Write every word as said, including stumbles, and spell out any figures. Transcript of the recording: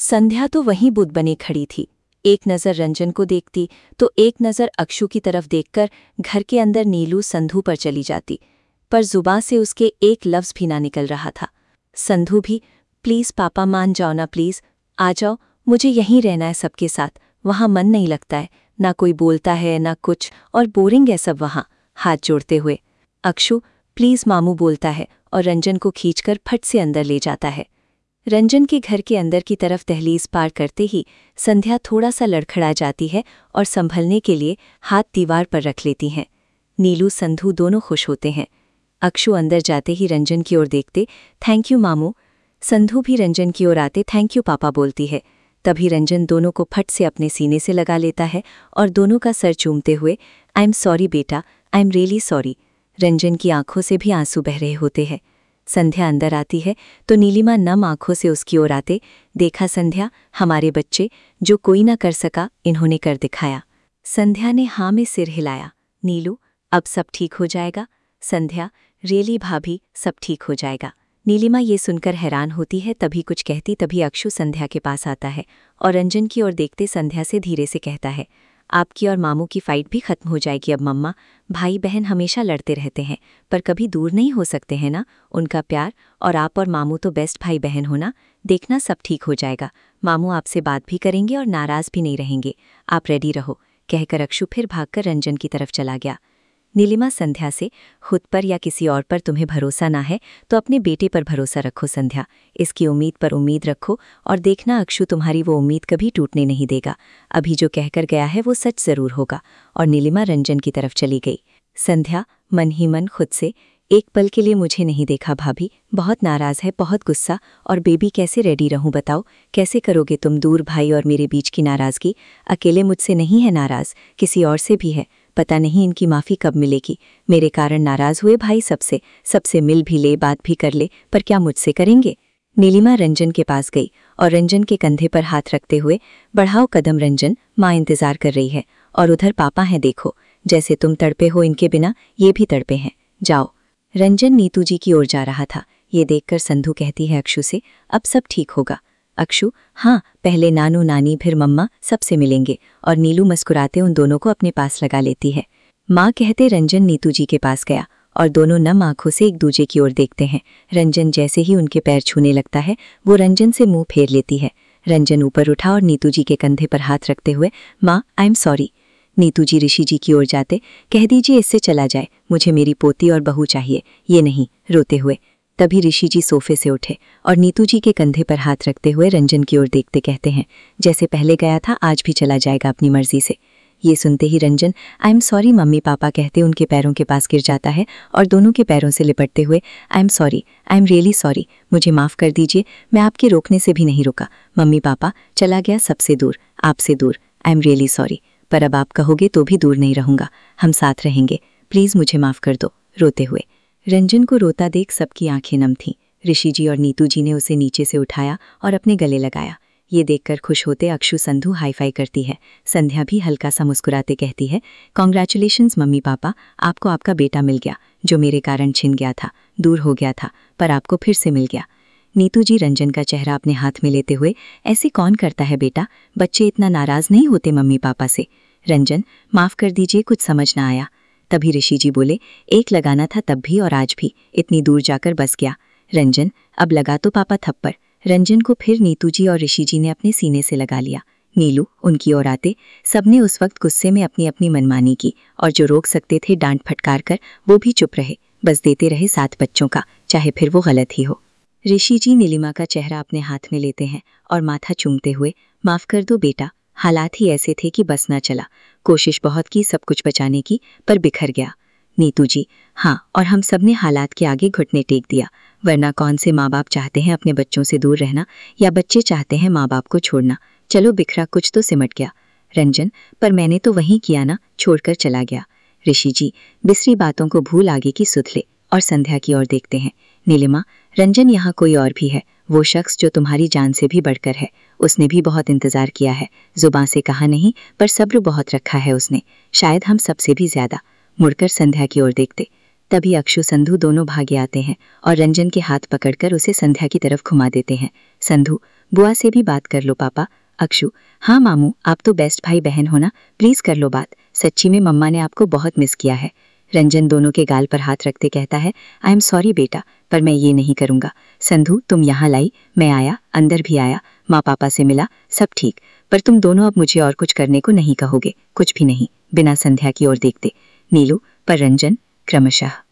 संध्या तो वहीं बुद्ध बनी खड़ी थी। एक नज़र रंजन को देखती तो एक नज़र अक्षु की तरफ देखकर घर के अंदर नीलू संधू पर चली जाती, पर जुबां से उसके एक लफ्ज़ भी ना निकल रहा था। संधू भी, प्लीज़ पापा मान जाओ ना, प्लीज़ आ जाओ, मुझे यहीं रहना है सबके साथ, वहाँ मन नहीं लगता है, ना कोई बोलता है ना कुछ, और बोरिंग है सब वहाँ। हाथ जोड़ते हुए अक्षु, प्लीज़ मामू बोलता है और रंजन को खींचकर फट से अंदर ले जाता है। रंजन के घर के अंदर की तरफ दहलीज पार करते ही संध्या थोड़ा सा लड़खड़ा जाती है और संभलने के लिए हाथ दीवार पर रख लेती हैं। नीलू संधू दोनों खुश होते हैं। अक्षु अंदर जाते ही रंजन की ओर देखते, थैंक यू मामू। संधू भी रंजन की ओर आते थैंक यू पापा बोलती है। तभी रंजन दोनों को फट से अपने सीने से लगा लेता है और दोनों का सर चूमते हुए, आई एम सॉरी बेटा, I am really sorry. Ranjan की आंखों से भी आंसू बह रहे होते हैं। संध्या अंदर आती है तो नीलिमा नम आंखों से उसकी ओर आते, देखा संध्या, हमारे बच्चे, जो कोई ना कर सका इन्होंने कर दिखाया। संध्या ने हाँ में सिर हिलाया। नीलू, अब सब ठीक हो जाएगा। संध्या, रियली भाभी, सब ठीक हो जाएगा। नीलिमा ये सुनकर हैरान होती है, तभी कुछ कहती तभी अक्षु संध्या के पास आता है और रंजन की ओर देखते संध्या से धीरे से कहता है, आपकी और मामू की फाइट भी खत्म हो जाएगी अब मम्मा। भाई बहन हमेशा लड़ते रहते हैं पर कभी दूर नहीं हो सकते हैं ना, उनका प्यार, और आप और मामू तो बेस्ट भाई बहन हो ना, देखना सब ठीक हो जाएगा। मामू आपसे बात भी करेंगे और नाराज़ भी नहीं रहेंगे, आप रेडी रहो, कहकर अक्षु फिर भागकर रंजन की तरफ चला गया। नीलिमा संध्या से, खुद पर या किसी और पर तुम्हें भरोसा ना है तो अपने बेटे पर भरोसा रखो संध्या, इसकी उम्मीद पर उम्मीद रखो और देखना अक्षु तुम्हारी वो उम्मीद कभी टूटने नहीं देगा। अभी जो कहकर गया है वो सच जरूर होगा। और नीलिमा रंजन की तरफ चली गई। संध्या मन ही मन खुद से, एक पल के लिए मुझे नहीं देखा भाभी, बहुत नाराज़ है, बहुत गुस्सा, और बेबी कैसे रेडी रहूं बताओ, कैसे करोगे तुम दूर भाई और मेरे बीच की नाराज़गी। अकेले मुझसे नहीं है नाराज़, किसी और से भी है, पता नहीं इनकी माफ़ी कब मिलेगी। मेरे कारण नाराज़ हुए भाई सबसे, सबसे मिल भी ले, बात भी कर ले, पर क्या मुझसे करेंगे। नीलिमा रंजन के पास गई और रंजन के कंधे पर हाथ रखते हुए, बढ़ाओ कदम रंजन, माँ इंतज़ार कर रही है, और उधर पापा हैं देखो, जैसे तुम तड़पे हो इनके बिना ये भी तड़पे हैं, जाओ। रंजन नीतू जी की ओर जा रहा था। ये देखकर संधू कहती है अक्षु से, अब सब ठीक होगा। अक्षु, हाँ, पहले नानू नानी फिर मम्मा सबसे मिलेंगे, और नीलू मुस्कुराते उन दोनों को अपने पास लगा लेती है। माँ कहते रंजन नीतू जी के पास गया और दोनों नम आंखों से एक दूजे की ओर देखते हैं। रंजन जैसे ही उनके पैर छूने लगता है वो रंजन से मुंह फेर लेती है। रंजन ऊपर उठा और नीतू जी के कंधे पर हाथ रखते हुए, माँ I am sorry. Neetu ji Rishi ji की ओर जाते, कह दीजिए इससे चला जाए, मुझे मेरी पोती और बहू चाहिए, ये नहीं, रोते हुए। तभी ऋषि जी सोफे से उठे और नीतू जी के कंधे पर हाथ रखते हुए रंजन की ओर देखते कहते हैं, जैसे पहले गया था आज भी चला जाएगा अपनी मर्जी से। ये सुनते ही Ranjan I am sorry mummy papa कहते उनके पैरों के पास गिर जाता है और दोनों के पैरों से लिपटते हुए, I am sorry, I am really sorry, मुझे माफ़ कर दीजिए, मैं आपके रोकने से भी नहीं रुका। मम्मी पापा, चला गया सबसे दूर, आपसे दूर, आई एम रियली सॉरी, पर अब आप कहोगे तो भी दूर नहीं रहूँगा, हम साथ रहेंगे, प्लीज़ मुझे माफ़ कर दो। रोते हुए रंजन को रोता देख सबकी आंखें नम थीं। ऋषि जी और नीतू जी ने उसे नीचे से उठाया और अपने गले लगाया। ये देखकर खुश होते अक्षु संधू हाई फाई करती है। संध्या भी हल्का सा मुस्कुराते कहती है, कॉन्ग्रेचुलेशंस मम्मी पापा, आपको आपका बेटा मिल गया, जो मेरे कारण छिन गया था, दूर हो गया था, पर आपको फिर से मिल गया। नीतू जी रंजन का चेहरा अपने हाथ में लेते हुए, ऐसे कौन करता है बेटा, बच्चे इतना नाराज़ नहीं होते मम्मी पापा से। रंजन, माफ़ कर दीजिए, कुछ समझ ना आया। तभी ऋषि जी बोले, एक लगाना था तब भी और आज भी, इतनी दूर जाकर बस गया। रंजन, अब लगा तो पापा थप्पड़। रंजन को फिर नीतू जी और ऋषि जी ने अपने सीने से लगा लिया। नीलू उनकी ओर आते, सबने उस वक्त गुस्से में अपनी अपनी मनमानी की और जो रोक सकते थे डांट फटकार कर वो भी चुप रहे, बस देते रहे साथ बच्चों का, चाहे फिर वो गलत ही हो। ऋषि जी नीलिमा का चेहरा अपने हाथ में लेते हैं और माथा चूमते हुए, माफ़ कर दो बेटा, हालात ही ऐसे थे कि बस ना चला, कोशिश बहुत की सब कुछ बचाने की, पर बिखर गया। नीतू जी, हाँ, और हम सब ने हालात के आगे घुटने टेक दिया, वरना कौन से माँ बाप चाहते हैं अपने बच्चों से दूर रहना, या बच्चे चाहते हैं माँ बाप को छोड़ना। चलो बिखरा कुछ तो सिमट गया। रंजन, पर मैंने तो वही किया ना, छोड़कर चला गया। ऋषि जी, बिसरी बातों को भूल आगे की सुध ले, और संध्या की ओर देखते हैं। नीलिमा, रंजन यहाँ कोई और भी है, वो शख्स जो तुम्हारी जान से भी बढ़कर है, उसने भी बहुत इंतज़ार किया है, जुबान से कहा नहीं पर सब्र बहुत रखा है उसने, शायद हम सबसे भी ज़्यादा। मुड़कर संध्या की ओर देखते, तभी अक्षु संधू दोनों भागे आते हैं और रंजन के हाथ पकड़कर उसे संध्या की तरफ घुमा देते हैं। संधू, बुआ से भी बात कर लो पापा। अक्षु, हाँ मामू, आप तो बेस्ट भाई बहन हो ना, प्लीज कर लो बात। सच्ची में मम्मा ने आपको बहुत मिस किया है। रंजन दोनों के गाल पर हाथ रखते कहता है, आई एम सॉरी बेटा, पर मैं ये नहीं करूँगा। संधू, तुम यहाँ लाई, मैं आया, अंदर भी आया, माँ पापा से मिला, सब ठीक, पर तुम दोनों अब मुझे और कुछ करने को नहीं कहोगे, कुछ भी नहीं। बिना संध्या की ओर देखते नीलू, पर रंजन क्रमशः